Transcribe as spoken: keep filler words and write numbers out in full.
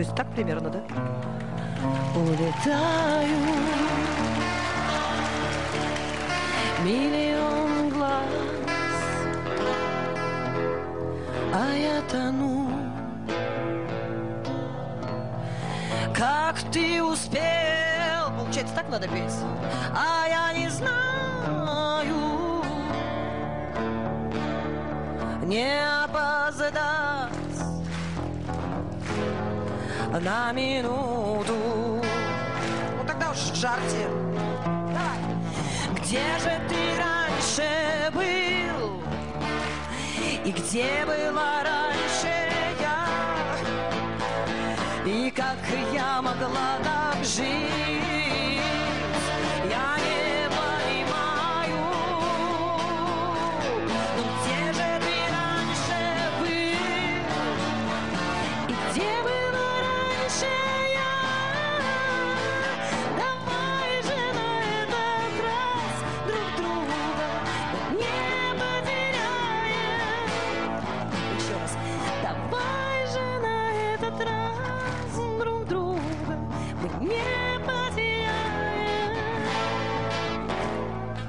есть так примерно, да? Улетаю, миллион глаз, а я тону. Как ты успел? Получается, так надо петь? А я не знаю. Не опоздать на минуту. Ну тогда уж в жарте. Давай. Где же ты раньше был? И где была раньше я? И как я могла так жить? Я не понимаю. Ну где же ты раньше был? И где была раньше